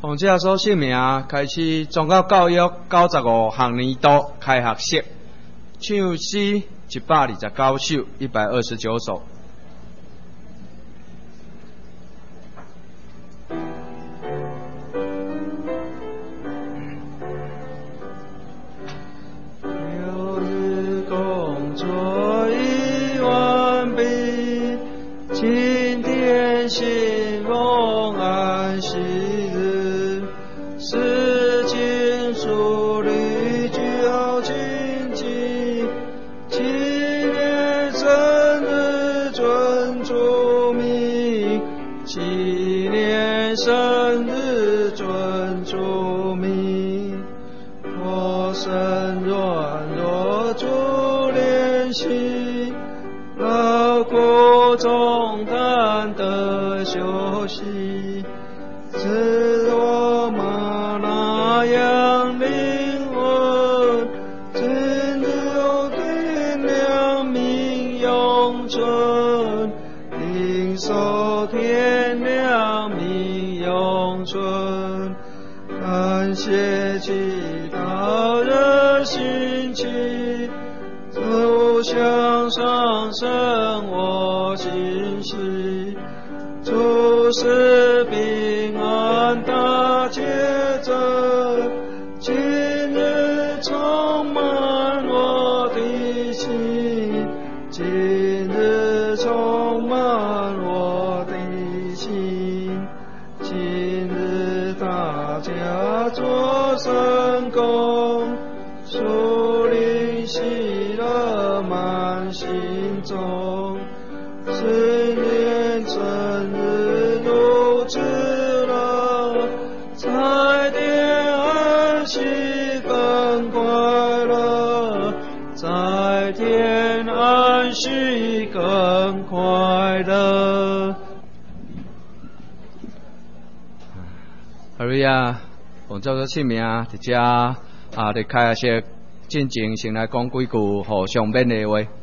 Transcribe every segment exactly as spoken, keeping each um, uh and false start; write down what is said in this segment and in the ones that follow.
奉这所姓名，开始宗教教育九十五学年度开学式，唱诗一百二十九首，一百二十九首。 有日工作已完毕，今天信奉安息日，是经属律具好谨记，纪念生日尊主名，纪念生日尊主名。我身软弱主怜惜，劳苦重担的休息，自我玛那样灵魂，真有定亮明永存，领受天亮明永存，感谢祈祷热心气，走向上升我心系，主是平安大节奏，今日充满我的心，今日充满我的心，今日大家做圣工，属灵喜乐满心中，十年生日如此乐，在天安息更快乐，在天安息更快乐。 哈利亚，奉教做姓名，伫遮啊，伫开学式进前，先来讲几句互相勉励的话。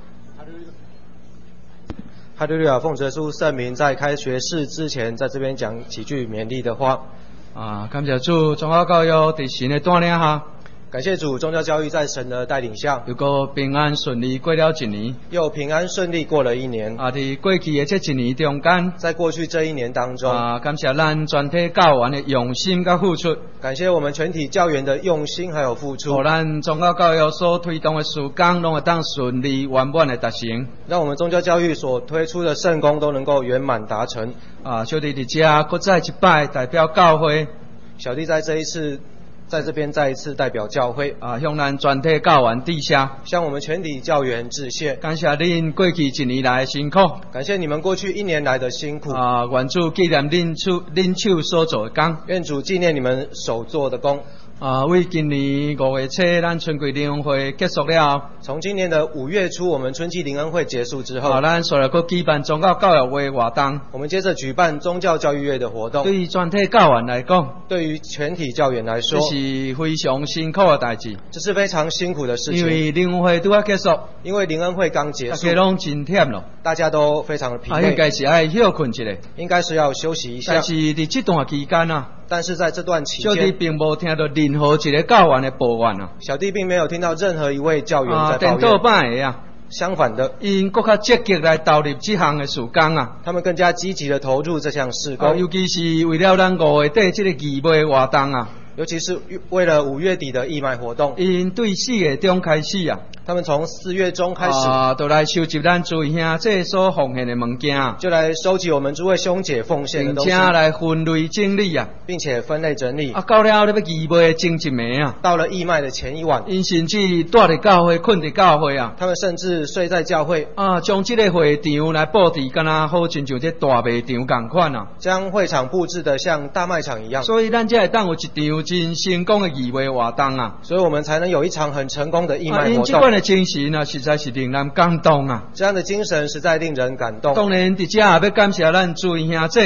哈利路亚，奉耶稣圣名，在开学式之前，在这边讲几句勉励的话。 啊，感谢主，宗教教育伫神的带领下， 感谢主，宗教教育在神的带领下， 又个平安顺利过了一年， 又平安顺利过了一年。 啊，伫过去的这一年中间， 在过去这一年当中， 啊，感谢咱全体教员的用心甲付出， 感谢我们全体教员的用心还有付出， 互咱宗教教育所推动的事工，拢会当顺利圆满的达成， 让我们宗教教育所推出的圣工都能够圆满达成。 啊，小弟伫遮搁再一摆代表教会， 小弟在这一次。在这边再一次代表教会啊，向咱全体教员致谢， 向我们全体教员致谢， 感谢恁过去一年来的辛苦， 感谢你们过去一年来的辛苦啊！愿主纪念恁手恁手所做的工， 愿主纪念你们手做的工。 啊，为今年五月初，咱春季灵恩会结束了后， 从今年的五月初，我们春季灵恩会结束之后， 啊，咱所来搁举办宗教教育会活动， 我们接着举办宗教教育月的活动。 对于全体教员来讲， 对于全体教员来说， 这是非常辛苦的代志， 这是非常辛苦的事情。 因为灵恩会拄啊结束， 因为灵恩会刚结束， 大家拢真忝咯， 大家都非常的疲啊， 惫， 应该是爱休困一下， 应该是要休息一下。 但是伫这段期间啊， 但是在这段期小弟间， 并无听到任何一个教员的抱怨啊， 小弟并没有听到任何一位教员啊， 在抱颠倒怨。 摆的啊， 相反的， 因更较积极来投入这项的事工啊， 他们更加积极的投入这项事啊， 工， 尤其是为了咱五月底这个义卖活动啊， 尤其是为了五月底的义卖活动， 因对四月中开始啊， 他们从四月中开始， 啊，都来收集咱诸位兄这所奉献的物件啊， 就来收集我们诸位兄姐奉献的并东西， 且来分类整理啊， 并且分类整理。 啊，到了你要义卖的前一暝啊， 到了义卖的前一晚， 因甚至住伫教会、困伫教会啊， 他们甚至睡在教会， 啊，将这个会场来布置，敢若好亲像这大卖场共款啊， 将会场布置的像大卖场一样。 所以咱才会当有一场真成功的义卖活动啊， 所以我们才能有一场很成功的义啊， 卖活因这款动。 的精神啊，实在是令人感动啊。 这样的精神实在令人感动。 当然，伫遮也要感谢咱诸位兄姐啊，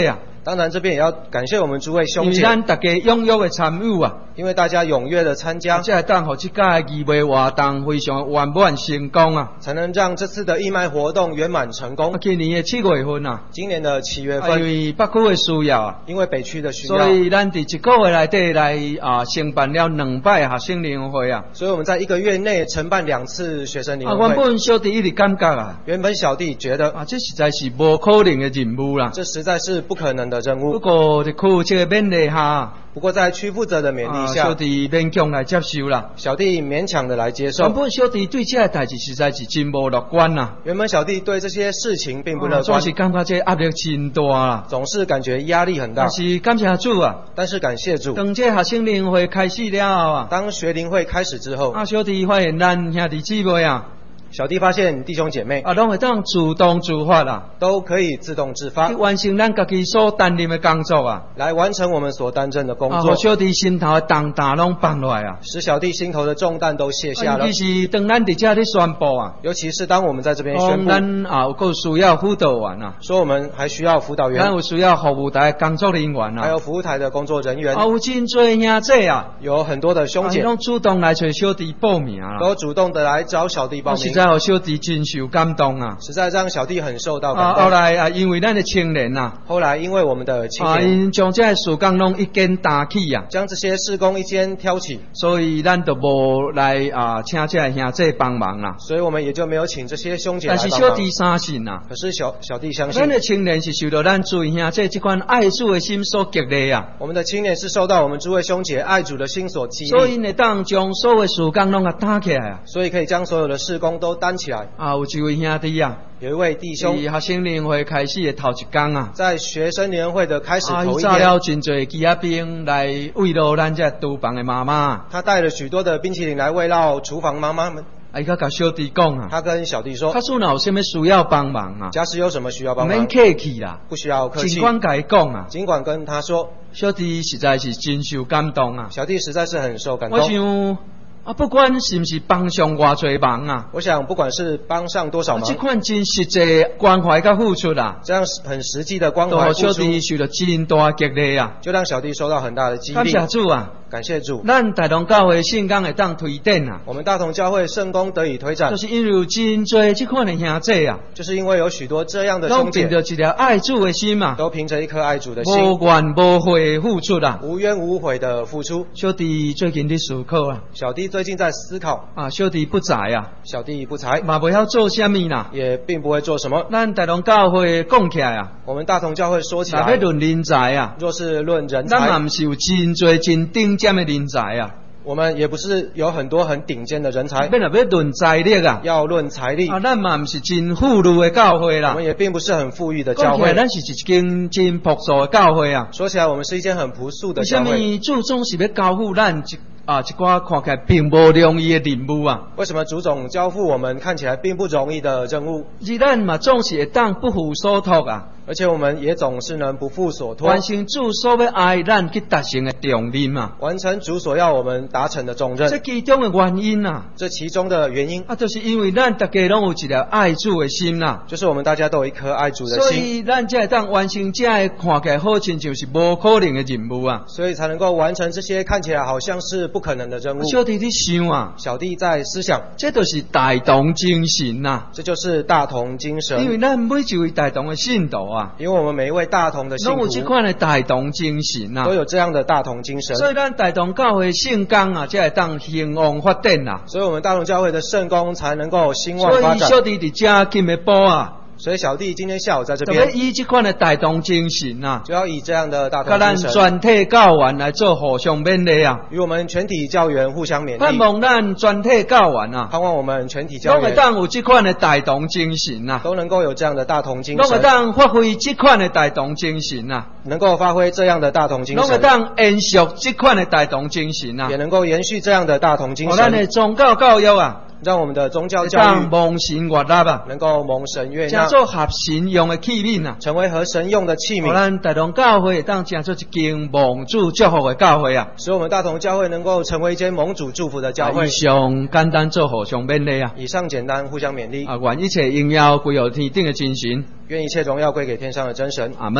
当然，这边也要感谢我们诸位兄姐， 因为咱大家踊跃的参与啊， 因为大家踊跃的参加， 才会当互这届的义卖活动非常圆满成功啊。 才能让这次的义卖活动圆满成功。 啊，今年的七月份啊， 今年的七月啊因份， 为北区的需要啊， 因为北区的需要， 所以咱伫一个月内底来啊，承办了两摆学生联会啊。 所以我们在一个月内承办两次学生联啊， 会。 原本小弟一直感觉啊， 原本小弟觉得啊，这实在是无可能的任务啦。 这实在是不可能的任不务。 过伫区这个勉励下， 不过在区负责的勉励啊， 下， 小弟勉强来接受啦。 小弟勉强的来接原受。 本小弟对这个代志实在是真无乐观啦， 原本小弟对这些事情并不啊乐观， 总是感觉这压力真大啦。 总是感觉压力很大但。是感谢主啊， 但是感谢主， 当这学生联会开始了后啊， 当学龄会开始之后， 啊小弟发现咱兄弟姊妹啊， 小弟发现弟兄姐妹啊拢会当自动自发啦， 都可以自动自发去完成咱家己所担任的工作啊。 来完成我们所担任的工啊， 作互，小弟心头的重担拢放落来啊。 使小弟心头的重担都卸下了尤。其是当咱伫遮咧宣布啊， 尤其是当我们在这边宣讲布咱啊有够需要辅导员啊， 说我们还需要辅导员咱，有需要服务台的工作人员啊， 还有服务台的工作人员啊，有真多兄弟啊， 有很多的兄姐啊拢主动来找小弟报名啦， 都主动的来找小弟报名， 我实在互小弟真受感动啊。 实在让小弟很受到啊， 感动。 后来啊，因为咱的青年啊， 后来因为我们的青啊， 年因将这个事工拢一肩担起啊， 将这些事工一肩挑起， 所以咱就无来啊，请这个兄弟帮忙啦。 所以我们也就没有请这些兄姐来但帮忙。 是小弟相信啊， 可是小小弟相信咱，的青年是受到咱诸位兄弟这款爱主的心所激励啊。 我们的青年是受到我们诸位兄姐爱主的心所激励， 所以呢，当将所有的事工拢甲担起来啊！ 所以可以将所有的事工都担起来。 啊，有一位兄弟啊， 有一位弟兄伫学生联会开始的头一天啊， 在学生联会的开始啊， 头一天， 伊找了真侪鸡仔兵来慰劳咱这厨房的妈妈。 他带了许多的冰淇淋来慰劳厨房妈妈们。 啊，伊甲甲小弟讲啊， 他跟小弟说他，说若有啥物需要帮忙啊， 假使有什么需要唔免帮忙， 客气啦， 不需要客气尽，管甲伊讲啊。 尽管跟他说。 小弟实在是真受感动啊！ 小弟实在是很受感我动。 想啊，不管是毋是帮上偌侪忙啊， 我想，不管是帮上多少啊， 忙这，款真实际的关怀甲付出啊， 这样很实际的关都互怀付出， 小弟受到真大的激励啊！ 就让小弟受到很大的激感励。 谢主啊！ 感谢主， 咱大同教会圣工会当推展啊， 我们大同教会圣功得以推展就，是因为有真多这款的兄弟啊， 就是因为有许多这样的都兄姐凭着一条爱主的心啊， 都凭着一颗爱主的心， 无怨无悔的付出啊。 无怨无悔的付出。 小弟最近伫思考啊， 小弟最近在思考， 啊，小弟不才啊， 小弟不才， 嘛袂晓做啥物啦。 也并不会做什么。 咱大同教会讲起来啊， 我们大同教会说起来， 若要论人才啊， 若是论人咱嘛才， 毋是有真多真顶尖的人才啊， 我们也不是有很多很顶尖的人才， 要若要论财力啊， 要论财力， 啊，咱嘛毋是真富裕的教会啦我们。也并不是很富裕的教讲起来， 会。 咱是一间真朴素的教会啊。 说起来，我们是一间很朴素的为什么教会。 主总是要交付咱一啊一寡看起来并无容易的任务啊？ 为什么主总交付我们看起来并不容易的任务， 而咱嘛总是会当不负所托啊， 而且我们也总是能不负所托， 完成主所要爱咱去达成的重任啊。 完成主所要我们达成的重这任。 其中的原因啊， 这其中的原因， 啊，就是因为咱大家拢有一条爱主的心啦、 就是我们大家都有一颗爱主的所心， 以咱才会当完成这个看起来好亲像是无可能的任务啊。 所以才能够完成这些看起来好像是不可能的任务。 小弟伫想啊， 小弟在思想， 这就是大同精神呐、 这就是大同精因为神。 咱每一位大同的信徒啊， 因为我们每一位大同的信拢有这徒款的大同精神呐、 都有这样的大同精神， 所以咱大同教会圣工啊，才会当兴旺发展啦、 所以我们大同教会的圣功才能够兴旺所发展。 以小弟伫遮今日播啊， 所以小弟今天下午在这特别边以这款的大同精神呐、 就要以这样的大甲咱同精神， 全体教员来做互相勉励啊。 与我们全体教员互相勉盼励， 望咱全体教员啊， 盼望我们全体教拢会员当有这款的大同精神呐、 都能够有这样的大同精拢会神， 当发挥这款的大同精神呐、 能够发挥这样的大同精拢会神， 当延续这款的大同精神呐、 也能够延续这样的大同精互咱的神， 宗教教育啊， 让我们的宗教会教育当蒙神悦纳啊， 能够蒙神悦成纳， 做合神用的器皿啊。 成为合神用的器互皿， 咱大同教会会当成做一间蒙主祝福的教会啊。 使我们大同教会能够成为一间蒙主祝福的教会以。上简单做互相勉励啊。 以上简单，互相勉励， 啊，愿一切荣耀归于天顶的真神。 愿一切荣耀归给天上的真神。 阿门。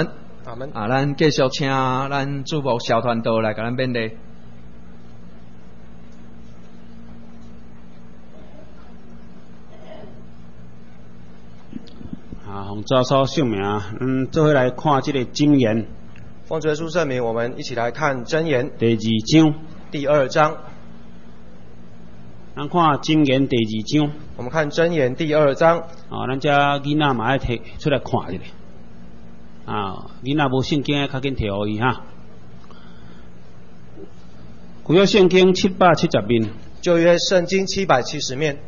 阿门。 啊，咱继续请咱主牧小团队来给咱勉励。 啊，奉主耶稣圣名，嗯，做伙来看这个箴言。 奉主耶稣圣名，我们一起来看箴言第二章。 第二章。 咱看箴言第二章。 我们看箴言第二章。 啊，咱这囡仔嘛爱摕出来看一下。啊，囡仔无圣经，较紧摕互伊哈。旧约圣经七百七十面。 旧约圣经七百七十面。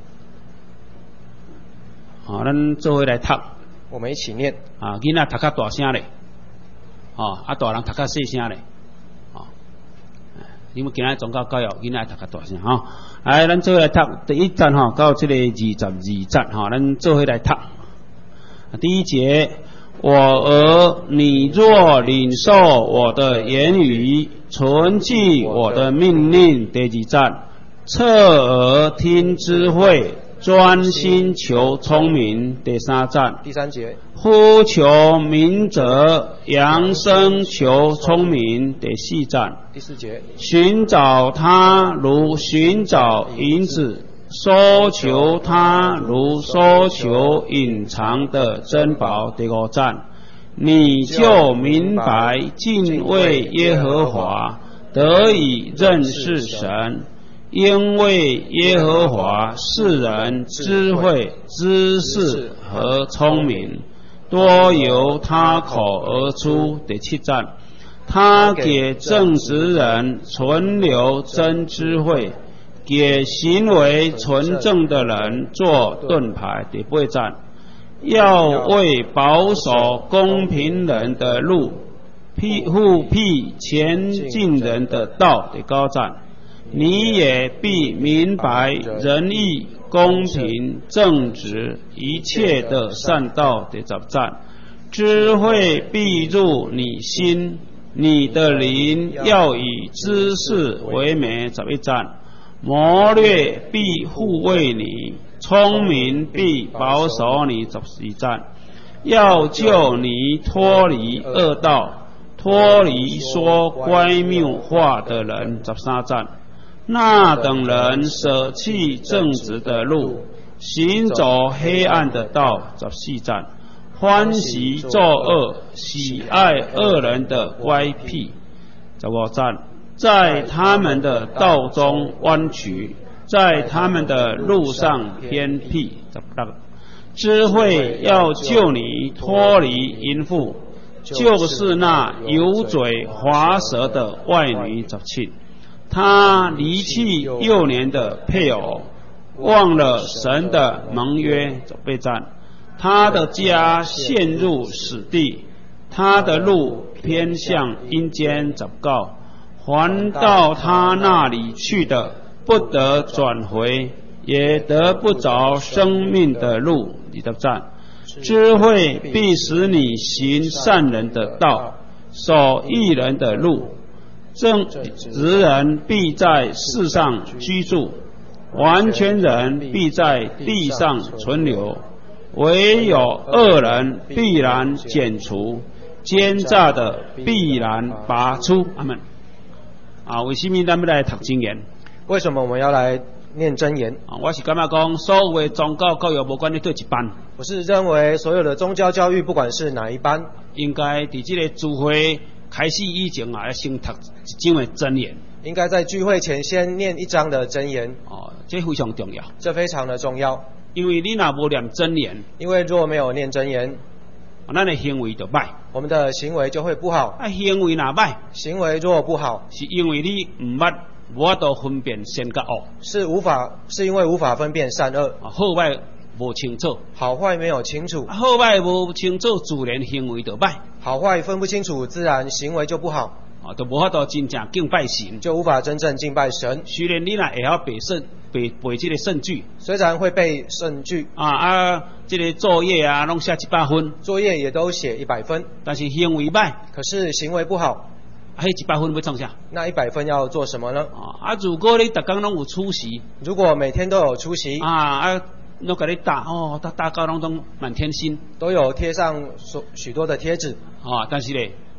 啊，咱做伙来读。 我们一起念。 啊，囡仔读较大声咧。哦，啊，大人读较细声咧。哦，因为今仔宗教教育，囡仔读较大声吼。来，咱做伙来读第一章吼，到这个二十二节吼，咱做伙来读。第一节，我儿，你若领受我的言语，存记我的命令。第二章，侧耳听智慧，专心求聪明。第三章， 第三节， 呼求明哲，扬声求聪明。第四章， 第四节， 寻找他如寻找银子，搜求他如搜求隐藏的珍宝。第五章，你就明白敬畏耶和华，得以认识神。因为耶和华是人智慧、知识和聪明，多由他口而出。第七章，他给正直人存留真智慧，给行为纯正的人做盾牌。第八章，要为保守公平人的路，护庇前进人的道。第九章，你也必明白仁义、公平、正直一切的善道。第十章，智慧必入你心，你的灵要以知识为美。十一章，谋略必护卫你，聪明必保守你。十二章，要救你脱离恶道，脱离说乖谬话的人。十三章，那等人舍弃正直的路，行走黑暗的道。十四章，欢喜作恶，喜爱恶人的乖僻。十五章，在他们的道中弯曲，在他们的路上偏僻。十六，智慧要救你脱离淫妇，就是那油嘴滑舌的外女。十七，他离弃幼年的配偶，忘了神的盟约。十八章，他的家陷入死地，他的路偏向阴间。十九，还到他那里去的，不得转回，也得不着生命的路。二十章，智慧必使你行善人的道，守义人的路。正直人必在世上居住，完全人必在地上存留，唯有恶人必然剪除，奸诈的必然拔出。阿们。啊，为什么咱们来读箴言？ 为什么我们要来念箴言？ 啊，我是感觉讲，所有的宗教教育，无管你对一班， 我是认为所有的宗教教育，不管是哪一班， 应该伫这个聚会开始以前啊，要先读一章的箴言。 应该在聚会前先念一章的箴言。 哦，这非常重要。 这非常的重要。 因为你若无念箴言， 因为如果没有念箴言， 咱的行为就歹， 我们的行为就会不好。 啊，行为若歹， 行为如果不好， 是因为你唔捌无法度分辨善甲恶， 是无法是因为无法分辨善恶， 啊，好歹无清楚， 好坏没有清楚， 好歹无清楚，自然行为就歹， 好坏分不清楚，自然行为就不好， 啊，就无法度真正敬拜神， 就无法真正敬拜神。 虽然你若会晓背圣背背这个圣句， 虽然会背圣句， 啊啊，这个作业啊，拢写一百分， 作业也都写一百分， 但是行为歹， 可是行为不好， 啊，迄一百分要创啥？ 那一百分要做什么呢？ 啊，啊，如果你逐工拢有出席， 如果每天都有出席， 啊啊，拢甲你打哦，打打到拢拢满天星， 都有贴上许多的贴纸， 啊，但是咧，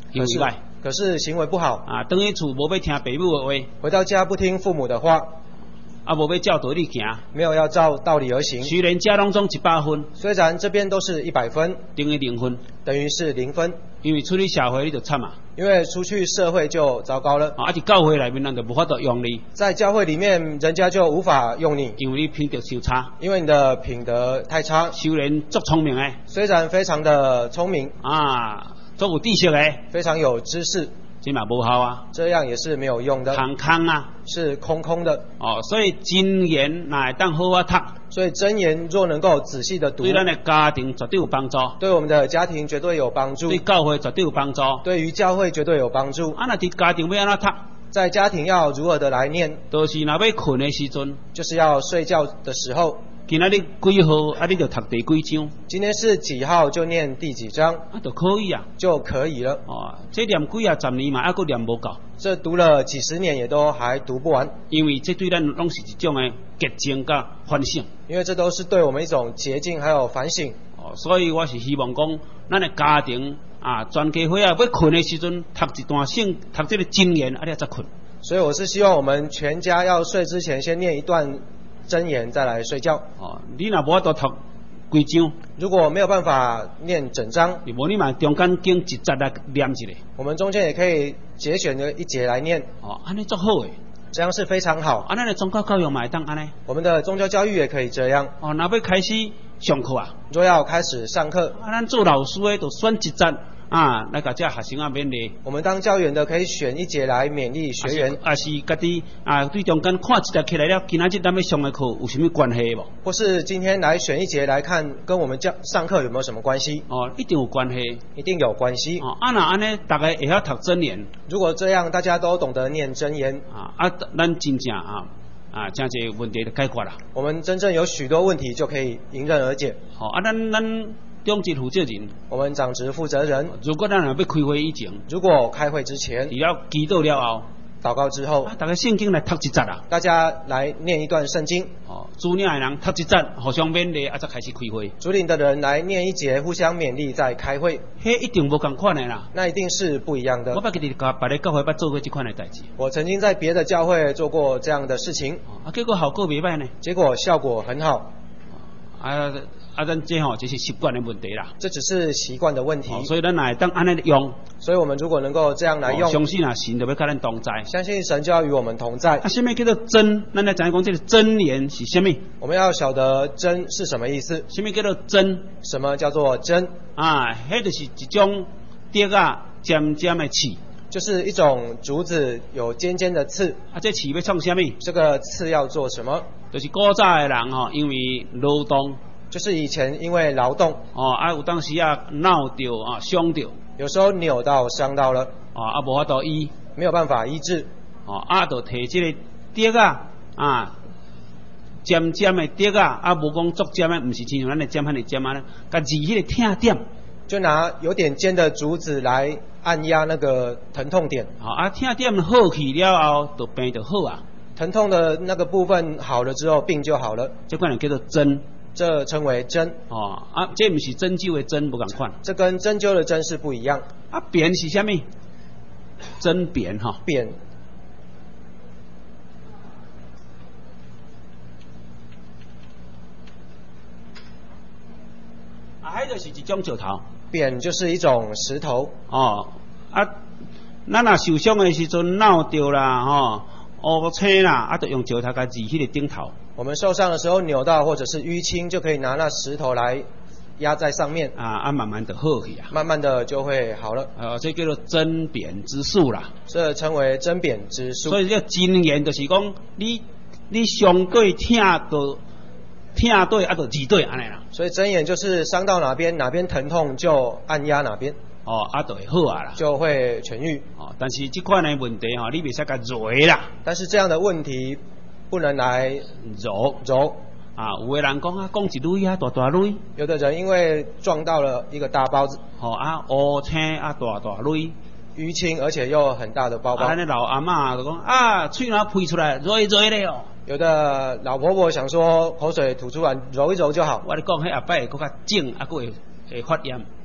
行为歹。 可是行为不好啊，等于厝无要听父母的话， 回到家不听父母的话， 啊无要照道理行， 没有要照道理而行。 虽然家当中一百分， 虽然这边都是一百分， 等于零分， 等于是零分。 因为出去社会你就惨啊， 因为出去社会就糟糕了。 啊，啊，伫教会内面咱就无法度用你， 在教会里面人家就无法用你， 因为你品德太差， 因为你的品德太差。 虽然足聪明诶， 虽然非常的聪明啊，足有知识诶， 非常有知识， 这嘛无效啊， 这样也是没有用的， 空空啊， 是空空的。 哦，所以真言哪会当好啊读？ 所以真言若能够仔细的读， 对咱的家庭绝对有帮助， 对我们的家庭绝对有帮助， 对教会绝对有帮助， 对于教会绝对有帮助。 啊，那伫家庭要安怎读？ 在家庭要如何的来念？ 都是若要困的时阵， 就是要睡觉的时候。 今仔日几号啊？你就读第几章？ 今天是几号就念第几章？ 啊，就可以啊， 就可以了。 哦，这念几啊十年嘛，还佫念无够。 这读了几十年也都还读不完， 因为这对咱拢是一种的洁净甲反省。 因为这都是对我们一种洁净还有反省。 哦，所以我是希望讲，咱的家庭啊，全家伙啊，要困的时阵，读一段圣，读这个真言，啊，你再困。 所以我是希望我们全家要睡之前，先念一段真言，再来睡觉。 哦，你若无法度读规章， 如果没有办法念整章， 你无你嘛中间经一节来念一下。 我们中间也可以节选的一节来念。 哦，安尼足好诶， 这样是非常好。 啊，咱的宗教教育嘛会当安尼。 我们的宗教教育也可以这样。 哦，若要开始上课啊， 若要开始上课， 啊，咱做老师诶，就选一节啊，来甲这学生啊勉励。 我们当教员的可以选一节来勉励学员， 啊是家己啊对中间看一节起来了，今仔日咱要上的课有什么关系无？ 或是今天来选一节来看，跟我们教上课有没有什么关系？ 哦，一定有关系， 一定有关系。 哦，啊那安尼大家会晓读真言。 如果这样大家都懂得念真言， 啊啊，咱真正啊啊，真侪问题就解决啦。 我们真正有许多问题就可以迎刃而解。 好、哦、啊，咱咱中职负责人， 我们长职负责人， 如果咱若要开会以前， 如果开会之前， 除了祈祷了后， 祷告之后， 啊，大家圣经来读一节啊， 大家来念一段圣经。 哦，主领的人读一节，互相勉励，啊，再开始开会。 主领的人来念一节，互相勉励，再开会。 迄一定无共款的啦， 那一定是不一样的。 我捌记伫教别个教会捌做过这款的代志。 我曾经在别的教会做过这样的事情， 啊，结果效果袂歹呢。 结果效果很好。 啊啊，咱这吼就是习惯的问题啦。 这只是习惯的问题。 哦、所以咱来当安尼用。 所以我们如果能够这样来用， 哦、相信啊，神就要跟咱同在。 相信神就要与我们同在。 啊，什么叫做真？咱来讲讲这个真言是什么？ 我们要晓得真是什么意思。 什么叫做真？ 什么叫做真？ 啊，迄就是一种竹啊尖尖的刺。 就是一种竹子有尖尖的刺。 啊，这刺要创什么？ 这个刺要做什么？ 就是古早的人吼、哦，因为劳动。 就是以前因为劳动， 哦啊，有当时啊闹着啊伤着， 有时候扭到伤到了， 哦啊无法度医， 没有办法医治， 哦啊就摕这个竹啊啊尖尖的竹啊，啊无讲足尖的，唔是亲像咱的尖汉的尖啊，甲治迄个痛点， 就拿有点尖的竹子来按压那个疼痛点， 哦啊痛点好去了后，就病就好啊， 疼痛的那个部分好了之后，病就好了， 这款人叫做真。 这称为针哦啊，这不是针灸的针，不共款。 这跟针灸的针是不一样。 啊，扁是什么？针扁哈。 扁。 啊，迄就是一种石头。 扁就是一种石头。 哦啊，咱若受伤的时阵闹着啦，吼、哦，乌青啦，啊，就用石头甲治迄个顶头。 我们受伤的时候扭到或者是淤青，就可以拿那石头来压在上面， 啊啊，慢慢的好去啊， 慢慢的就会好了。 呃，这叫做针扁之术啦， 这称为针扁之术。 所以这真言就是讲，你你相对痛就痛对，啊就治对安尼啦。 所以真言就是伤到哪边，哪边疼痛就按压哪边。 哦，啊就会好啊啦， 就会痊愈。 哦，但是这款的问题吼、哦，你袂使甲揉啦。 但是这样的问题不能来揉揉。 啊，有的人讲啊，讲一蕊啊，大大蕊。 有的人因为撞到了一个大包子， 哦啊，乌青啊，大大蕊， 淤青，而且又很大的包包。 啊，那老阿嬷就讲啊，喙若喷出来，揉一揉咧哦。 有的老婆婆想说口水吐出来揉一揉就好。 我咧讲，迄阿伯会搁较肿，啊，搁会会发炎。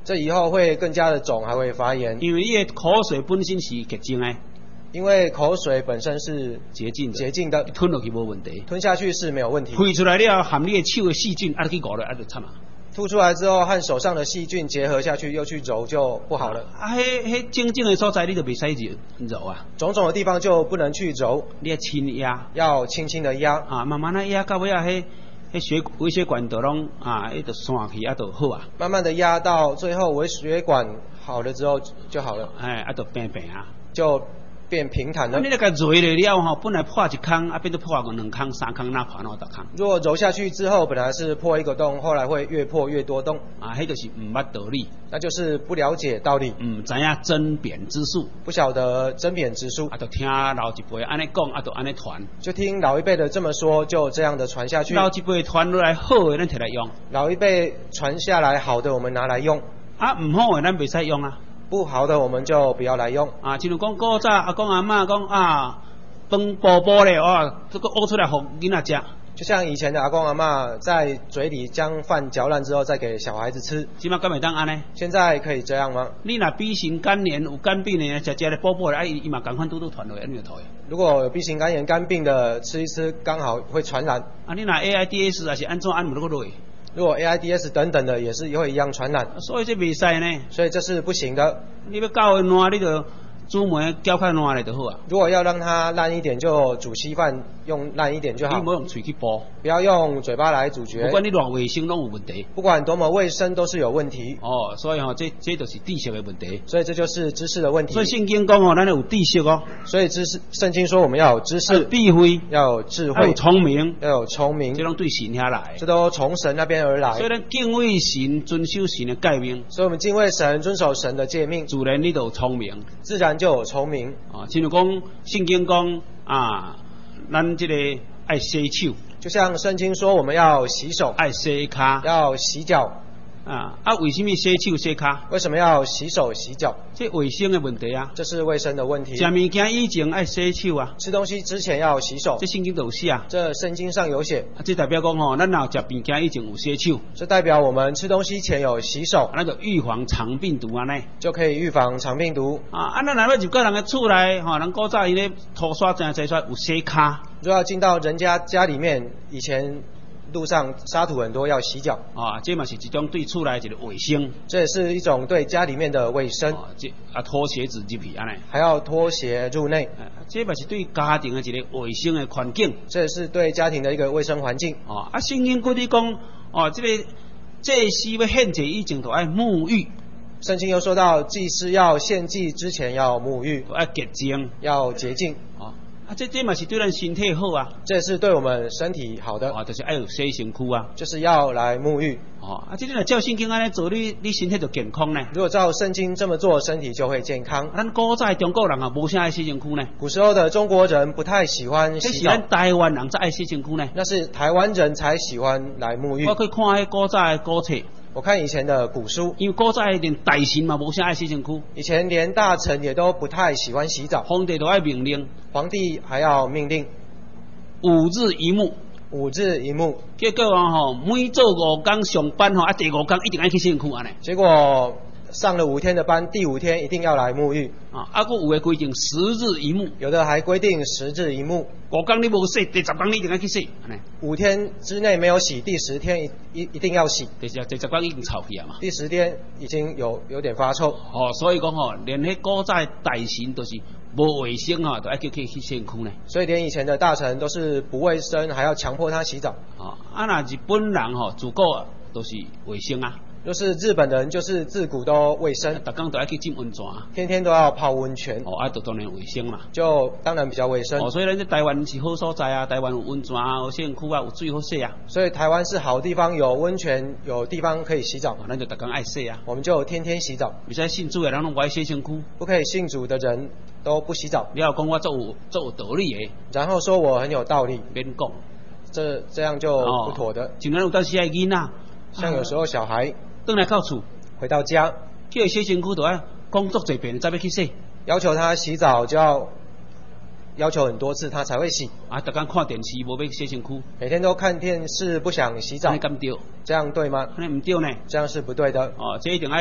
这以后会更加的肿，还会发炎。 因为伊的口水本身是洁净的， 因为口水本身是洁净的， 洁净的， 吞落去无问题。 吞下去是没有问题。 吐出来了，含你的手的细菌，啊，去咬了，啊，就惨啊。 吐出来之后和手上的细菌结合下去，又去揉就不好了。 啊，迄迄正正的所在，你就袂使揉揉啊。 种种的地方就不能去揉， 你要轻压， 要轻轻的压啊，慢慢的压，到尾啊，迄迄血微血管都拢啊，迄就散去，啊，就好啊。 慢慢的压到最后微血管好了之后就好了。 哎，啊，就平平啊， 就变平坦了。 你那个揉了了吼，本来破一坑，啊，变做破个两坑、三坑，那破那大坑。 如果揉下去之后，本来是破一个洞，后来会越破越多洞。 啊，迄就是唔捌道理， 那就是不了解道理， 唔知影针砭之术， 不晓得针砭之术。 啊，就听老一辈安尼讲，啊，就安尼传。 就听老一辈的这么说，就这样的传下去。 老一辈传落来好的，咱摕来用； 老一辈传下来好的，我们拿来用。 啊，唔好的咱袂使用啊。 不好的我们就不要来用啊，就如讲古早阿公阿嬷讲啊，饭薄薄咧哦，这个挖出来互囡仔食。 就像以前的阿公阿嬷在嘴里将饭嚼烂之后再给小孩子吃。 即马敢会当安尼？ 现在可以这样吗？ 你若 B 型肝炎有肝病的，食食咧薄薄咧，啊伊伊嘛共款拄拄传落来，安尼就讨厌。 如果有 B 型肝炎肝病的吃一吃，刚好会传染。 啊，你若 A I D S 还是安怎安唔落落？ 如果 A I D S 等等的也是会一样传染， 所以这袂使呢。 所以这是不行的。 你要搞的烂，你就煮糜搅较烂的就好啊。 如果要让它烂一点，就煮稀饭用烂一点就好。 你唔好用嘴去剥， 不要用嘴巴来咀嚼。 不管你偌卫生拢有问题。 不管多么卫生都是有问题。 哦，所以吼、哦，这这就是知识的问题。 所以这就是知识的问题。 所以圣经讲哦，咱要有知识哦。 所以知识，圣经说我们要有知识、 有智慧、 要有智慧、 要有聪明、 要有聪明， 这拢对神遐来。 这都从神那边而来。 所以咱敬畏神、遵守神的诫命。 所以我们敬畏神、遵守神的诫命， 自然你就有聪明， 自然就有聪明。 啊，亲如讲圣经讲啊，咱这个爱洗手， 就像圣经说我们要洗手、 爱洗骹， 要洗脚。 啊啊，为什么洗手洗骹？ 为什么要洗手洗脚？ 这卫生的问题啊， 这是卫生的问题。 食物件以前爱洗手啊， 吃东西之前要洗手。 这圣经都有写啊， 这圣经上有写。 啊，这代表讲吼，咱若食物件以前有洗手， 这代表我们吃东西前有洗手， 那就预防肠病毒安尼， 就可以预防肠病毒。 啊，啊，咱若要入到人的厝内，吼，人古早伊咧涂刷真侪刷有洗骹。 如果要进到人家家里面，以前路上沙土很多，要洗脚。 啊，这嘛是一种对厝内一个卫生。 这也是一种对家里面的卫生。 啊，这啊脱鞋子入去安尼。 还要脱鞋入内。 啊，这嘛是对家庭的一个卫生的环境。 这也是对家庭的一个卫生环境。 啊，啊，圣经规定讲，哦，这个祭司要献祭以前都爱沐浴。 圣经又说到，祭司要献祭之前要沐浴， 都爱洁净， 要洁净。 啊。啊，这这嘛是对咱身体好啊， 这是对我们身体好的。 啊，就是爱有洗身躯啊， 就是要来沐浴。 哦，啊，这你若照圣经安尼做，你你身体就健康呢。 如果照圣经这么做，身体就会健康。 咱古早中国人啊，无啥爱洗身躯呢。 古时候的中国人不太喜欢洗澡。 这是咱台湾人才爱洗身躯呢。 那是台湾人才喜欢来沐浴。 我去看迄古早的古册。 我看以前的古书， 因为古早连大臣嘛无啥爱洗身躯， 以前连大臣也都不太喜欢洗澡， 皇帝都爱命令， 皇帝还要命令五日一沐， 五日一沐， 结果啊吼，每做五天上班吼，啊第五天一定爱去洗身躯安尼。 结果上了五天的班，第五天一定要来沐浴。 啊，啊，佫有诶规定十日一沐， 有的还规定十日一沐。 五天你无洗，第十天你一定要去洗，安尼。 五天之内没有洗，第十天一一一定要洗。 第十第十天已经臭去啊嘛。 第十天已经有有点发臭。 哦，所以讲吼，连迄古早大臣都是无卫生吼，都爱叫佢去洗身躯呢。 所以连以前的大臣都是不卫生，还要强迫他洗澡。 啊，啊那日本人吼，自古都是卫生啊。 就是日本人，就是自古都卫生， 逐工都爱去浸温泉， 天天都要泡温泉。 哦，啊，就当然卫生嘛， 就当然比较卫生。 哦，所以咱这台湾是好所在啊，台湾有温泉啊，有洗身躯啊，有水好洗啊。 所以台湾是好地方，有温泉，有地方可以洗澡。 咱、哦、就逐工爱洗啊， 我们就天天洗澡。 不使信主的人拢不爱洗身躯， 不可以信主的人都不洗澡。 你要讲我做有做有道理的， 然后说我很有道理， 免讲， 这这样就不妥的。 就咱有当时爱囡仔， 像有时候小孩倒来到厝。 回到家， 叫伊洗身躯，就要工作这边才要去洗。 要求他洗澡就要要求很多次，他才会洗。 啊，逐天看电视，无要洗身躯。 每天都看电视，不想洗澡。 你敢对？ 这样对吗？ 那唔对呢？ 这样是不对的。 哦，这一定爱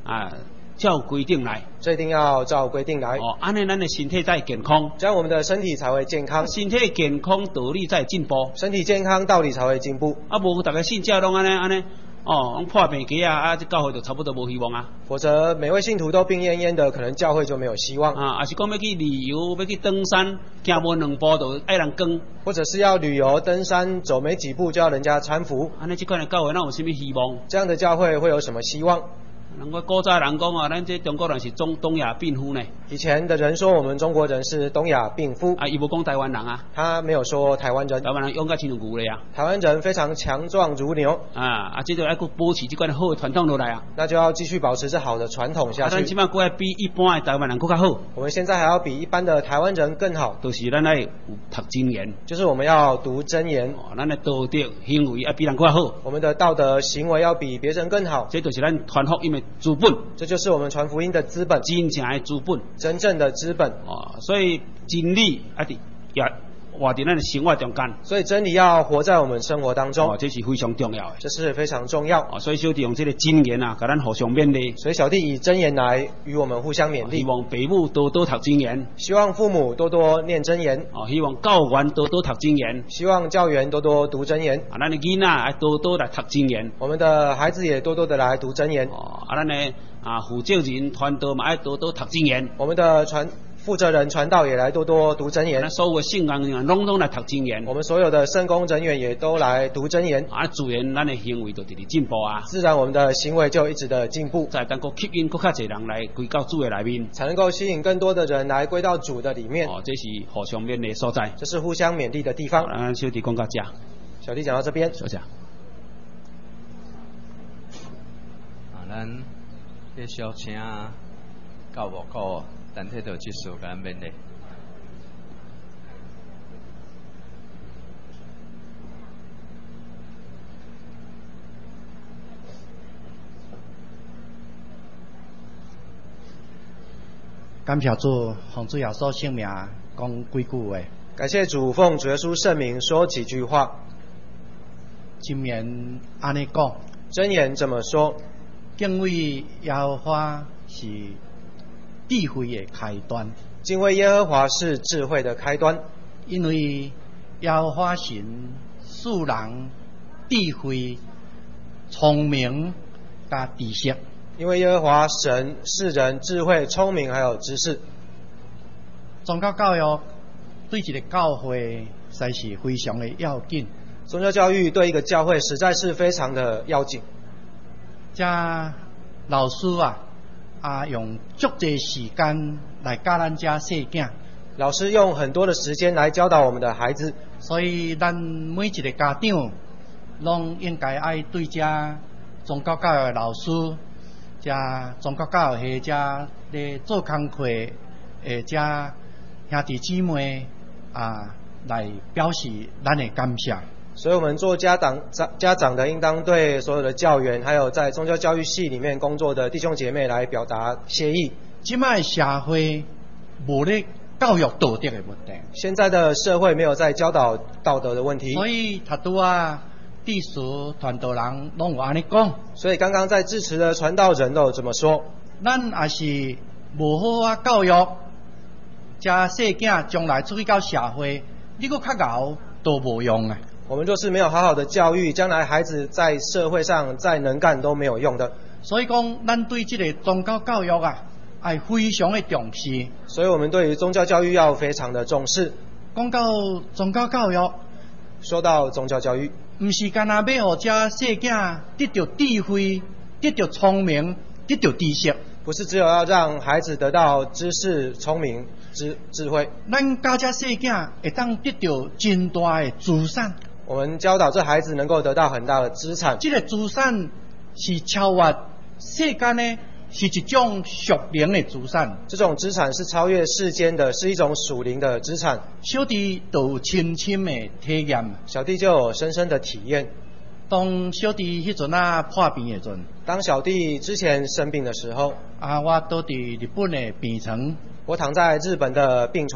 啊照规定来。 这一定要照规定来。 哦，安尼咱的身体才会健康， 这样我们的身体才会健康， 身体健康，道理才会进步。 身体健康，道理才会进步。 啊，无大家信教拢安尼安尼。哦，拢破病机啊，啊，这教会就差不多无希望啊。 否则每位信徒都病恹恹的，可能教会就没有希望。 啊，还是讲要去旅游，要去登山，行无两步就爱人跟。 或者是要旅游登山，走没几步就要人家搀扶。 安尼这款的教会哪有什么希望？ 这样的教会会有什么希望？ 人我古早人讲啊，咱这中国人是中东亚病夫呢。 以前的人说我们中国人是东亚病夫。 啊，伊无讲台湾人啊。 他没有说台湾人。 台湾人勇甲亲像牛咧啊。 台湾人非常强壮如牛。 啊啊，这就要保持这款好的传统落来啊。 那就要继续保持这好的传统下去。 啊，咱起码过来比一般的台湾人更加好。 我们现在还要比一般的台湾人更好。 就是咱爱有读真言。 就是我们要读真言。 哦，咱的道德行为要比人更加好。 我们的道德行为要比别人更好。 这就是咱传福音的资本。 这就是我们传福音的资本， 真正的资本， 真正的资本。 哦，所以真理啊，伫也活在咱的生活中间。 所以真理要活在我们生活当中， 哦，这是非常重要的。 这是非常重要。 哦，所以小弟用这个真言啊，给咱互相勉励。 所以小弟以真言来与我们互相勉励。 希望父母多多读真言。 希望父母多多念真言。 哦，希望教员多多读真言。 希望教员多多读真言。 啊，咱的囡仔爱多多来读真言。 我们的孩子也多多的来读真言。 哦，啊，咱的啊负责人传道嘛爱多多读真言。 我们的传负责人传道也来多多读真言。 咱所有的圣工人拢拢来读真言。 我们所有的圣工人员也都来读真言。 啊，自然咱的行为就直直进步啊。 自然我们的行为就一直的进步。 再能够吸引更较侪人来归到主的里面。 才能够吸引更多的人来归到主的里面。 哦，这是互相勉励所在。 这是互相勉励的地方。 咱小弟讲到这。 小弟讲到这边。 小姐。 啊，咱继续请教牧课陈铁道技术给咱勉励。 感谢主，奉主耶稣圣名讲几句话。 感谢主，奉主耶稣圣名说几句话。 真言安尼讲， 真言这么说： 敬畏耶和华是智慧的开端。 敬畏耶和华是智慧的开端， 因为耶和华神使人智慧、聪明加知识。 因为耶和华神是人智慧、聪明还有知识。 宗教教育对一个教会实在是非常的要紧。 宗教教育对一个教会实在是非常的要紧。 这老师啊啊用足多时间来教咱这细囝。 老师用很多的时间来教导我们的孩子。 所以咱每一个家长拢应该爱对这宗教教育的老师。这宗教教育系这咧做工课诶，这兄弟姊妹啊，来表示咱的感谢。 所以，我们做家长家长的，应当对所有的教员，还有在宗教教育系里面工作的弟兄姐妹来表达谢意。 今摆社会无咧教育道德的问题。 现在的社会没有在教导道德的问题。 所以，他拄啊。地属传道人拢有安尼讲， 所以刚刚在致辞的传道人都有这么说。 咱也是无好啊教育，这细囝将来出去到社会，你搁较熬都无用啊。 我们若是没有好好的教育，将来孩子在社会上再能干都没有用的。 所以讲，咱对这个宗教教育啊，要非常的重视。 所以我们对于宗教教育要非常的重视。 讲到宗教教育， 说到宗教教育。 唔是干那要互这细囝得到智慧、得到聪明、得到知识。 不是只有要让孩子得到知识、聪明、智智慧。 咱教这细囝会当得到真大的资产。 我们教导这孩子能够得到很大的资产。 这个资产是超越世间呢，是一种属灵的资产。 这种资产是超越世间的，是一种属灵的资产。 小弟都有深深的体验。 小弟就有深深的体验。 当小弟迄阵啊破病的阵， 当小弟之前生病的时候， 啊，我倒伫日本的病床， 我躺在日本的病床。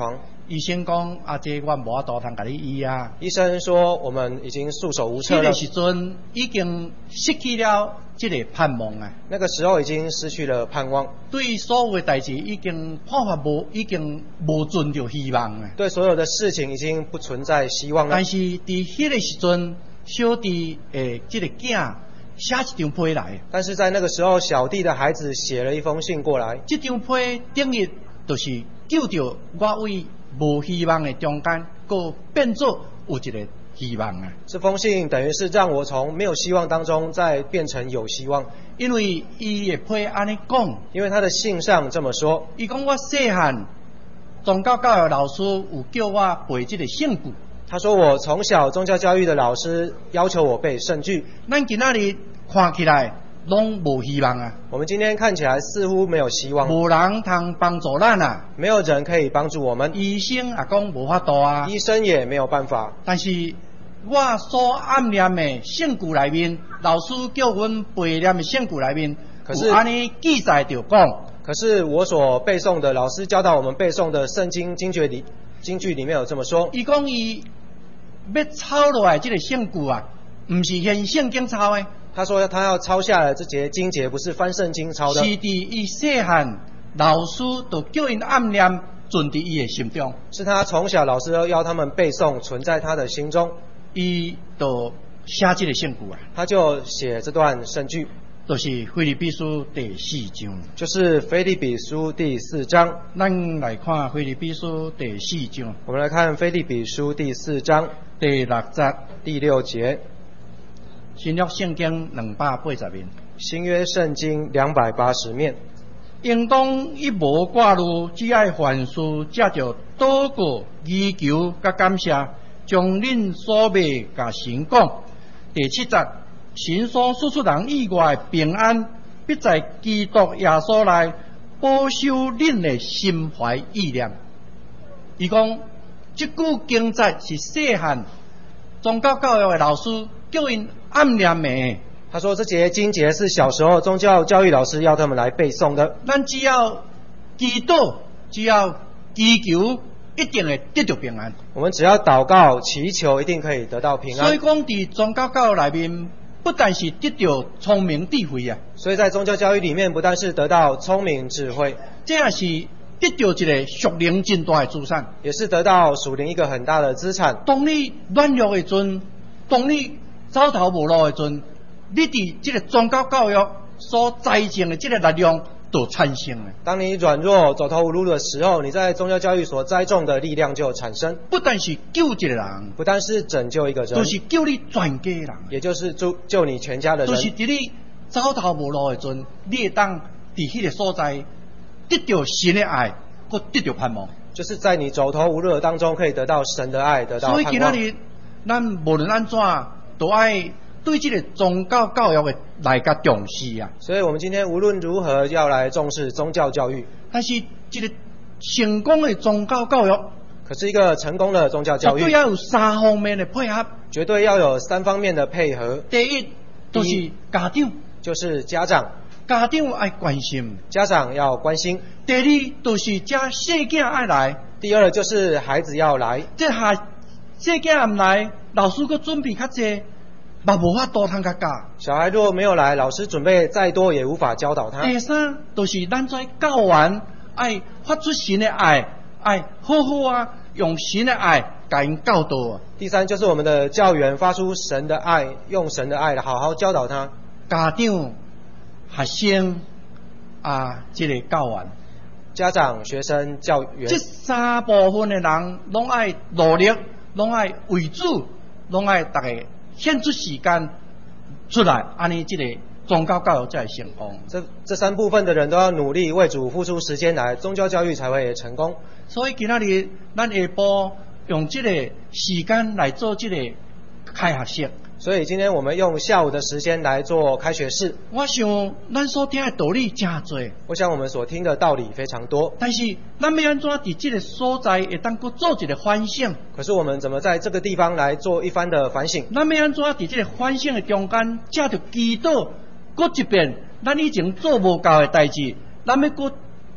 医生讲啊，这我无法度通甲你医啊。 医生说我们已经束手无策了。 迄个时阵已经失去了这个盼望啊。 那个时候已经失去了盼望。 对所有的代志已经看法无，已经无存着希望啊。 对所有的事情已经不存在希望了。 但是伫迄个时阵，小弟诶，这个囝写一张批来。 但是在那个时候，小弟的孩子写了一封信过来。 这张批等于就是救着我为无希望的中间，搁变做有一个希望啊！ 这封信等于是让我从没有希望当中再变成有希望。 因为伊的批安尼讲， 因为他的信上这么说。 伊讲我细汉宗教教育老师有叫我背这个圣句。 他说我从小宗教教育的老师要求我背圣句。 咱今仔日看起来拢无希望啊！ 我们今天看起来似乎没有希望， 无人通帮助咱啊！ 没有人可以帮助我们。 医生也讲无法度啊！ 医生也没有办法。 但是我所暗念的圣句里面，老师叫阮背念的圣句里面， 可是有安尼记载着讲。 可是我所背诵的，老师教导我们背诵的圣经经诀里经句里面有这么说。 伊讲伊要抄落来这个圣句啊，唔是现圣经抄的。 他说他要抄下来这节经节，不是翻圣经抄的。 是伫伊细汉，老师就叫因暗念存伫伊的心中。 是他从小老师要他们背诵，存在他的心中。 伊就写这个圣句啊， 他就写这段圣句， 就是腓立比书第四章。 就是腓立比书第四章。 咱来看腓立比书第四章。 我们来看腓立比书第四章第六节第六节。 新约圣经两百八十面， 新约圣经两百八十面。 应当一无挂虑，只爱凡事借着祷告、祈求、甲感谢，将恁所欲甲神讲。第七节，神所赐出人以外平安，必在基督耶稣内保守恁的心怀意念。伊讲，这句经节是细汉宗教教育的老师叫因暗念的。 他说这节经节是小时候宗教教育老师要他们来背诵的。 咱只要祈祷，只要祈求，一定会得到平安。 我们只要祷告祈求，一定可以得到平安。 所以讲，伫宗教教育里面，不但是得到聪明智慧啊， 所以在宗教教育里面，不但是得到聪明智慧， 这也是得到一个属灵真大的资产， 也是得到属灵一个很大的资产。 当你软弱的阵，当你走投无路的阵，你伫这个宗教教育所栽种的这个力量就产生了。 当你软弱走投无路的时候，你在宗教教育所栽种的力量就产生。 不但是救一个人， 不但是拯救一个人， 就是救你全家人， 也就是救救你全家的人。 就是伫你走投无路的阵，你会当伫迄个所在得到神的爱，佮得到盼望。 就是在你走投无路当中，可以得到神的爱，得到盼望。 所以今仔日咱无论安怎，都爱对这个宗教教育的来甲重视啊。 所以我们今天无论如何要来重视宗教教育。 但是这个成功的宗教教育， 可是一个成功的宗教教育， 绝对要有三方面的配合。 绝对要有三方面的配合。 第一，就是家长， 就是家长， 家长爱关心， 家长要关心。 第二，就是这小囝爱来。 第二，就是孩子要来。 这下小囝唔来，老师佮准备较济。嘛无法度通甲教。 小孩若没有来，老师准备再多也无法教导他。 第三，就是咱在教完，爱发出神的爱，爱好好啊，用神的爱甲因教导啊。 第三，就是我们的教员发出神的爱，用神的爱来好好教导他。 家长、学生啊，这个教员， 家长、学生、教员， 这三部分的人，拢爱努力，拢爱为主，拢爱大家献出时间出来，安尼这个宗教教育才会成功。 这这三部分的人都要努力为主付出时间来，宗教教育才会成功。 所以今仔日咱下晡用这个时间来做这个开学式。 所以今天我们用下午的时间来做开学式。 我想咱所听的道理真多， 我想我们所听的道理非常多， 但是咱要安怎伫这个所在会当搁做一个反省？ 可是我们怎么在这个地方来做一番的反省？ 咱要安怎伫这个反省的中间，借着祈祷，搁一遍咱以前做无够的代志，咱要搁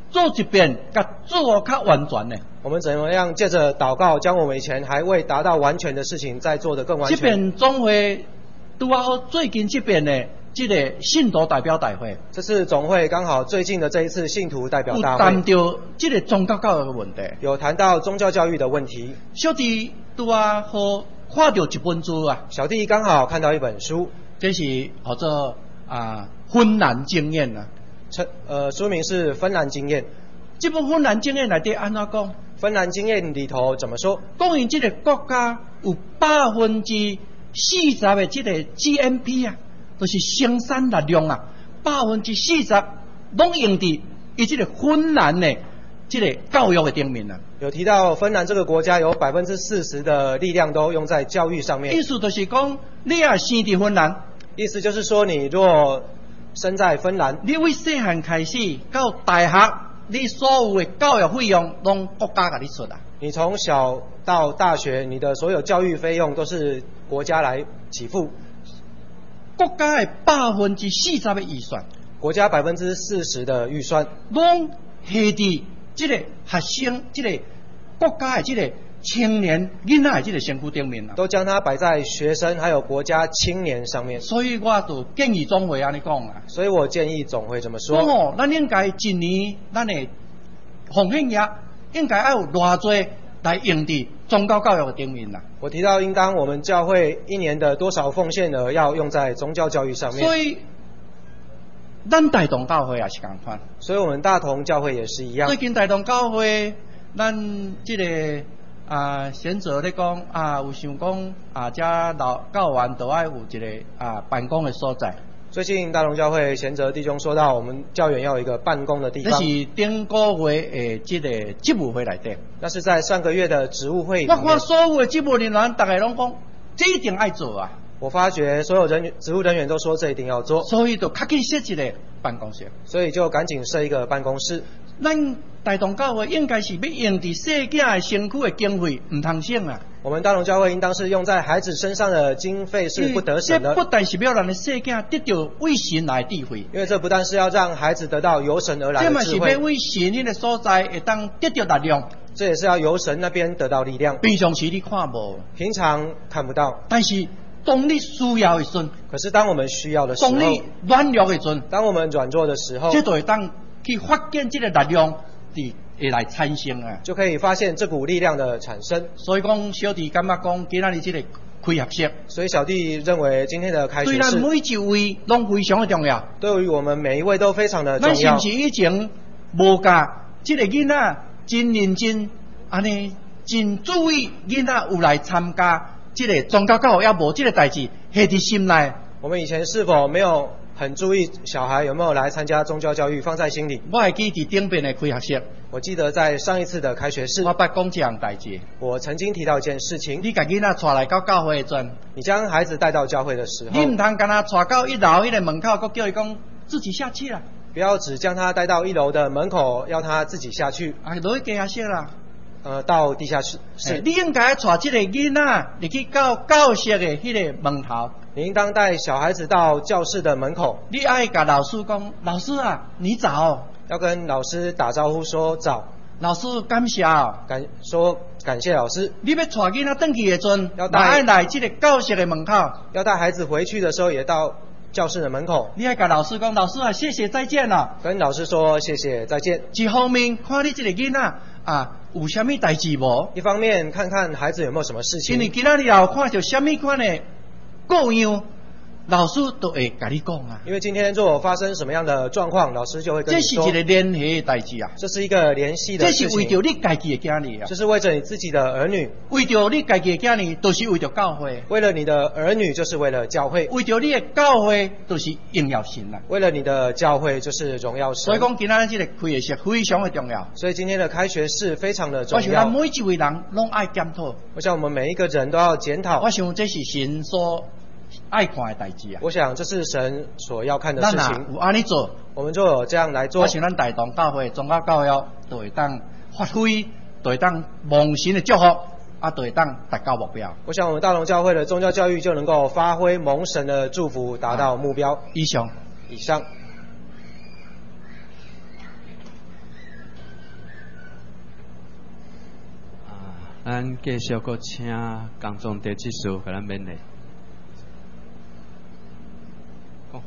做一遍，甲做较完全呢？ 我们怎么样借着祷告，将我们以前还未达到完全的事情，再做得更完全？ 这边总会拄好最近这边的这个信徒代表大会， 这次总会刚好最近的这一次信徒代表大会， 有谈到这个宗教教育的问题， 有谈到宗教教育的问题。 小弟拄啊好看到一本书啊， 小弟刚好看到一本书， 这是叫做啊芬兰经验啊。 称呃书名是《芬兰经验》。 这本芬兰经验内底安怎讲？ 芬兰经验里头怎么说？ 讲因这个国家有百分之四十的这个 G N P 啊，就是生产力量啊，百分之四十拢用伫伊这个芬兰的这个教育的顶面啊。 有提到芬兰这个国家有百分之四十的力量都用在教育上面。 意思就是讲，你也生伫芬兰， 意思就是说，你若生在芬兰， 你为细汉开始到大学，你所有的教育费用拢国家给你出啊。 你从小到大学，你的所有教育费用都是国家来给付。 国家的百分之四十的预算， 国家百分之四十的预算， 拢下伫这个学生，这个国家的这个青年囡仔的这个身躯顶面啊， 都将它摆在学生还有国家青年上面。 所以我就建议总会安尼讲啊。 所以我建议总会这么说。 哦，咱应该一年咱的奉献额应该要有偌多来用伫宗教教育的顶面啦。 我提到，应当我们教会一年的多少奉献额要用在宗教教育上面。 所以，咱大同教会也是同款。 所以我们大同教会也是一样。 最近大同教会，咱这个啊，贤者咧讲啊，有想讲啊，遮老教员都爱有一个啊办公的所在。 最近大同教会贤哲弟兄说到，我们教员要有一个办公的地方。 这是顶个月诶，这个职务会内底。 那是在上个月的职务会里我面。 看所有的职务人员，大家拢讲，这一定爱做啊。 我发觉所有人员职务人员都说这一定要做， 所以就较紧设一个办公室。 所以就赶紧设一个办公室。 咱大同教会应该是要用伫细囝的身躯的经费，唔通省啊。 我们大同教会应当是用在孩子身上的经费是不得省的。 这不但是要让细囝得到为神来智慧， 因为这不但是要让孩子得到由神而来的智慧， 这嘛是要为神迄个所在会当得到力量。 这也是要由神那边得到力量。 平常时你看无， 平常看不到， 但是当你需要的时阵， 可是当我们需要的时候， 当你软弱的时阵， 当我们软弱的时候， 这就会当去发现这个力量伫会来产生啊， 就可以发现这股力量的产生。 所以讲，小弟感觉讲，今仔日这个开学式， 所以小弟认为今天的开学式， 对咱每一位拢非常的重要。 对于我们每一位都非常的重要。 咱是不是以前无教这个囡仔真认真，安尼真注意囡仔有来参加这个宗教教育，也无这个代志下伫心内？ 我们以前是否没有很注意小孩有没有来参加宗教教育，放在心里？ 我会记伫顶边的开学式， 我记得在上一次的开学式， 我捌讲这样代志。 我曾经提到一件事情： 你把囡仔带来到教会的阵， 你将孩子带到教会的时候， 你唔通干他带到一楼迄个门口，佮叫伊讲自己下去啦。 不要只将他带到一楼的门口，要他自己下去。 啊，落去地下室啦。 呃，到地下室是、 欸。你应该带这个囡仔入去到教室的迄个门头。 你应当带小孩子到教室的门口。 你爱甲老师讲，老师啊，你早。 要跟老师打招呼说早。 老师感谢哦， 感说感谢老师。 你要带囡仔转去的阵， 要带爱来这个教室的门口。 要带孩子回去的时候，也到教室的门口。 你爱甲老师讲，老师啊，谢谢再见了。 跟老师说谢谢再见。 一方面看你这个囡仔啊，有啥物代志无？ 一方面看看孩子有没有什么事情。 因为今仔日后看到啥物款的各样，老师都会甲你讲啊。 因为今天如果发生什么样的状况，老师就会跟你说。 这是一个联系的代志啊。 这是一个联系的事情。 这是为着你家己的囝儿啊。 这是为着你自己的儿女。 为着你家己的囝儿，都、就是为着教会。 为了你的儿女，就是为了教会。 为着你的教会，都、就是荣耀神啊。 为了你的教会，就是荣耀神。 所以讲，今仔日这个开学式非常的重要。 所以今天的开学式非常的重要。 我想咱每一位人拢爱检讨。 我想我们每一个人都要检讨。 我想这是神所爱看的代志啊！ 我想这是神所要看的事情。 有安尼做， 我们就有这样来做。 我想咱大同教会、宗教教育都会当发挥，都会当蒙神的祝福，啊，都会当达到目标。 我想我们大同教会的宗教教育就能够发挥蒙神的祝福，达到目标。 以上， 以上。 咱继续搁请江总地技师给咱勉励。哦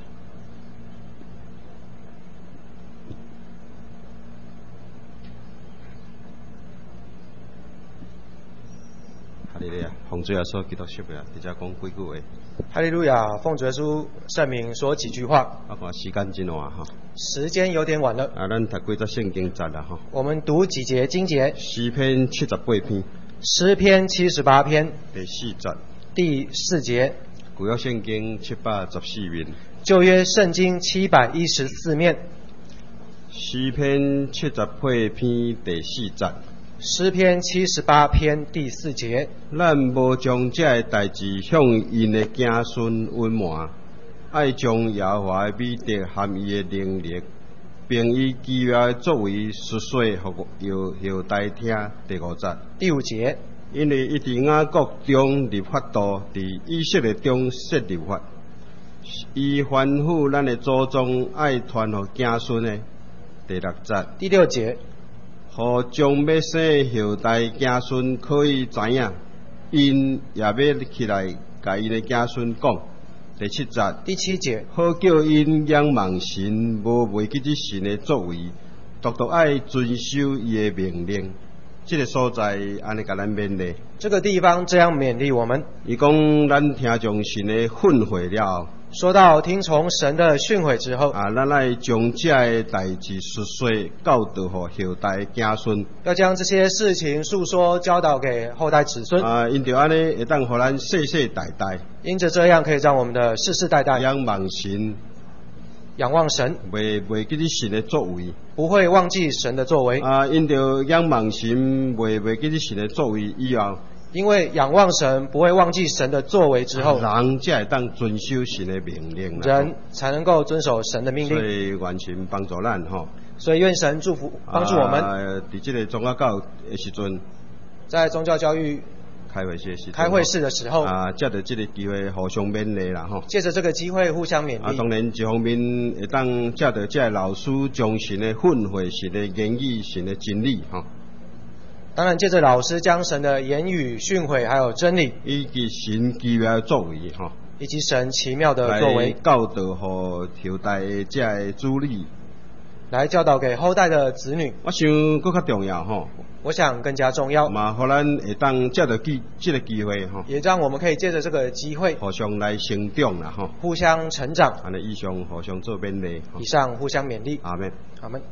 哈利路亚，奉主耶稣基督圣名，直接讲几句话。 哈利路亚，奉主耶稣圣名说几句话。 啊，看时间真晚哈。 时间有点晚了。 啊，咱读几则圣经节啦哈。 我们读几节经节。 诗篇七十八篇。 诗篇七十八篇。 第四节。 第四节。 旧约圣经七百十四面。 旧约圣经七百一十四面。 诗篇七十八篇第四节。 诗篇七十八篇第四节， 咱无将这个代志向因的子孙隐瞒，爱将耶和华的美德含伊的能力，并以奇妙的作为述说予后后代听。第五节， 第五节， 因为伊伫雅各中立法度，伫以色列中设立法，伊吩咐咱的祖宗爱传予子孙的。第六节， 第六节。 互将要生后代子孙可以知影，因也要起来甲因的子孙讲。第七节， 第七节， 好叫因仰望神，无忘记之神的作为，独独爱遵守伊的命令。这个所在安尼甲咱勉励。 这个地方这样勉励我们。 伊讲咱听从神的训诲了后。 说到听从神的训诲之后， 啊，咱来将这个代志述说教导给后代子孙， 要将这些事情述说教导给后代子孙。 啊，因着安尼会当互咱世世代代， 因着这样可以让我们的世世代代仰望神， 仰望神， 袂袂记啲神的作为， 不会忘记神的作为。 啊，因着仰望神，袂袂记啲神的作为以后。 因为仰望神不会忘记神的作为之后， 人才会当遵守神的命令， 人才能够遵守神的命令。 所以愿神帮助咱吼。 所以愿神祝福帮助我们。 啊，伫这个宗教教的时阵， 在宗教教育开会时时开会式的时候， 啊，借着这个机会互相勉励啦吼。 借着这个机会互相勉励。 啊，当然一方面会当借着这老师将神的训诲、神的言语、神的真理吼。 当然，借着老师将神的言语、训诲还有真理， 以及神奇妙的作为哈， 以及神奇妙的作为， 教导和后代的这个子女， 来教导给后代的子女。 我想更较重要哈。 我想更加重要。 嘛，互咱会当借着机这个机会哈， 也让我们可以借着这个机会， 互相来成长啦哈， 互相成长。 安尼以上互相做勉励。 以上互相勉励。 阿门。 阿门。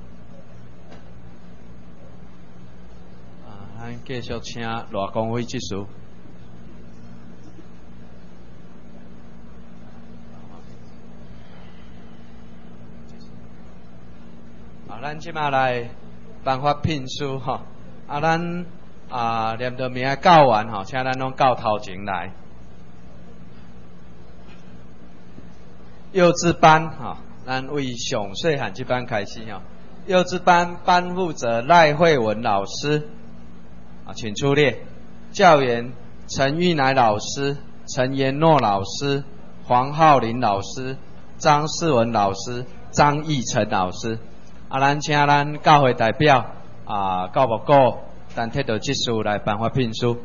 咱继续请罗光辉技师。啊，咱即马来颁发聘书吼，啊，咱啊念着名教完吼，请咱拢到头前来。幼稚班吼，咱为上细汉这班开始吼。幼稚班班负责赖慧文老师。啊，请出列。教员陈玉乃老师、陈延诺老师、黄浩林老师、张世文老师、张义成老师。啊，咱请咱教会代表啊，教务局单摕到技术来颁发聘书。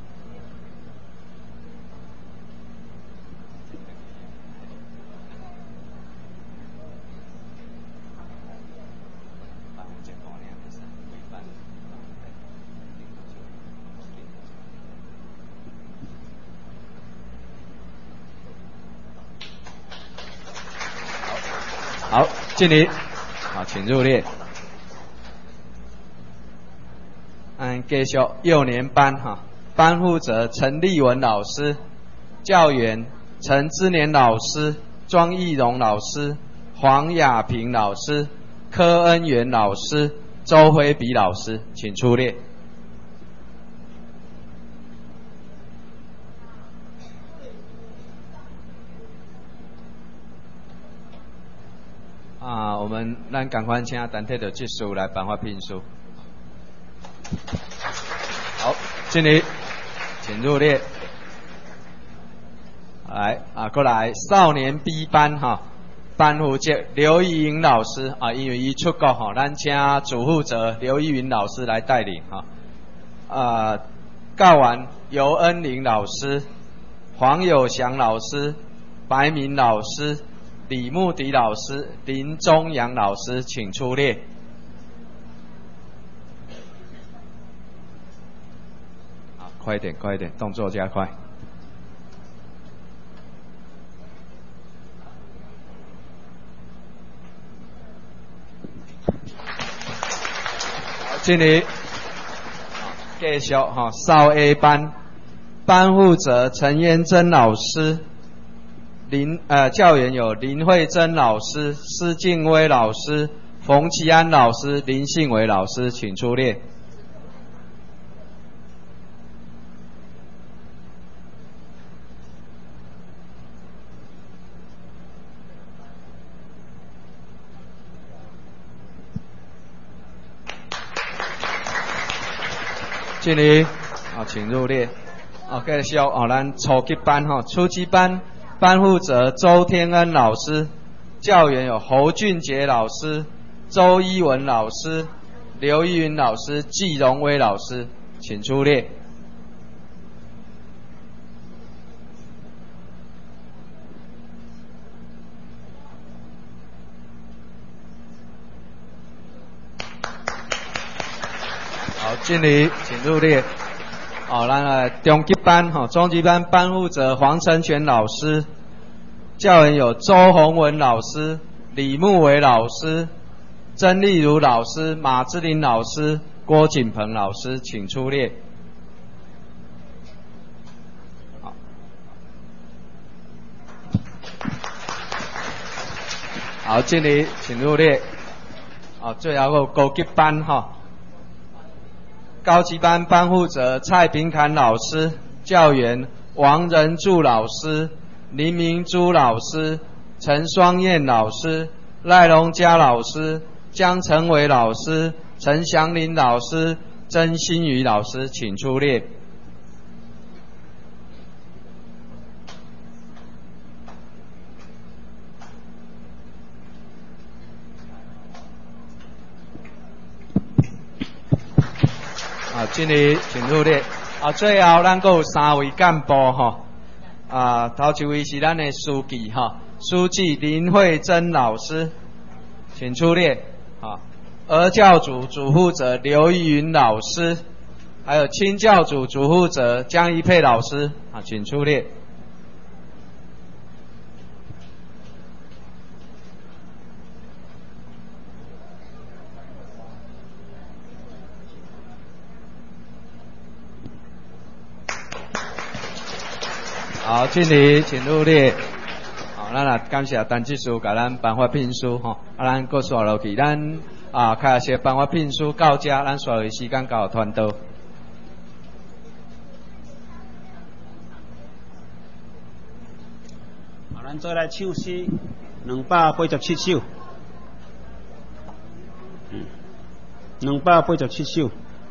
好，敬礼。好，请入列。嗯，继续幼年班哈，班负责陈立文老师，教员陈之年老师、庄义荣老师、黄雅萍老师、柯恩元老师、周辉比老师，请出列。啊，我们咱赶快请单体的技术来颁发聘书。好，敬礼，请入列。来啊，过来少年 B 班哈，班负责刘依云老师啊，因为伊出国哈，咱请主负责刘依云老师来带领哈。啊， 告完尤恩玲老师、黄友祥老师、白明老师、李慕迪老师、林宗阳老师，请出列。好，快一点，快一点，动作加快。敬礼。继续哈，少 A 班班负责陈嫣珍老师，林呃教员有林慧珍老师、施敬威老师、冯其安老师、林信伟老师，请出列。敬礼，啊，请入列。啊，继续哦，咱初级班哈，初级班班负责周天恩老师，教员有侯俊杰老师、周一文老师、刘依云老师、季荣威老师，请出列。好，敬礼，请入列。好，咱来中级班哈，中级班班负责黄成全老师，教员有周宏文老师、李慕伟老师、曾丽如老师、马志玲老师、郭景鹏老师，请出列。好，好，敬礼，请入列。好，最后有高级班哈。高级班班负责蔡平侃老师，教员王仁柱老师、林明珠老师、陈双燕老师、赖荣佳老师、江成伟老师、陈祥林老师、曾新宇老师，请出列。啊，敬礼，请入列。啊，最后咱阁有三位干部吼，啊，头一位是咱的书记哈，书记林慧珍老师，请出列。啊，儿教组主负责刘依云老师，还有青教组主负责江一佩老师，啊，请出列。好，敬礼，请入列。好，咱也感谢陈执事甲咱颁发聘书吼，啊，咱搁刷落去，咱啊开谢颁发聘书到这，咱刷落时间到团到。 好，咱再来唱诗，两百八十七首。嗯，两百八十七首。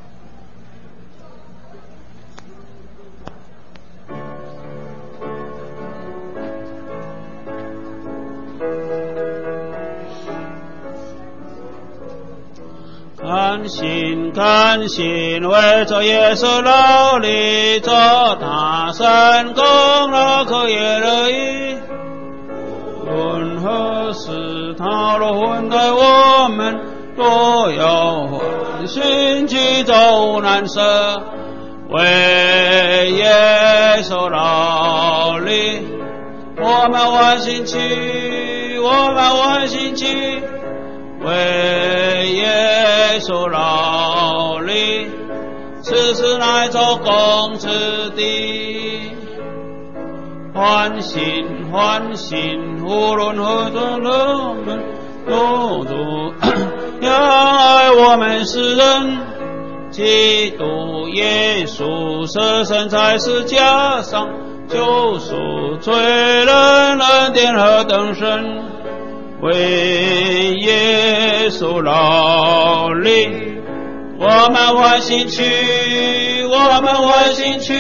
甘心甘心为着耶稣劳力，做他神功劳可也乐意。论何时他若混在我们，都要欢心去走难舍，为耶稣劳力，我们欢心去，我们欢心去。为耶稣劳力，此事乃做公之地。欢心欢心，无论何种人们，都都要爱我们世人。基督耶稣舍身在十字架上，救赎罪人，恩典何等深。为耶稣劳力，我们欢心去，我们欢心去。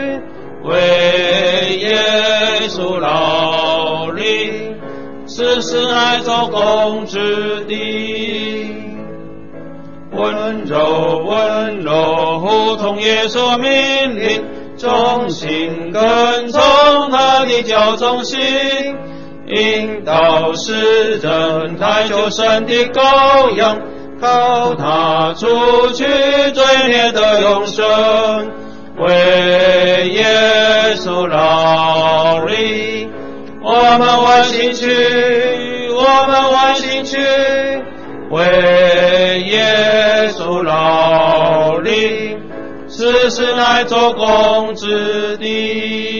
为耶稣劳力，此事乃做公之地。 温柔温柔，呼同耶稣命令，忠心跟从他的教中心，引导世人抬求神的羔羊，靠他除去罪孽的永生，为耶稣劳力，我们万心去，我们万心去，为耶稣劳力，此事乃做公之地。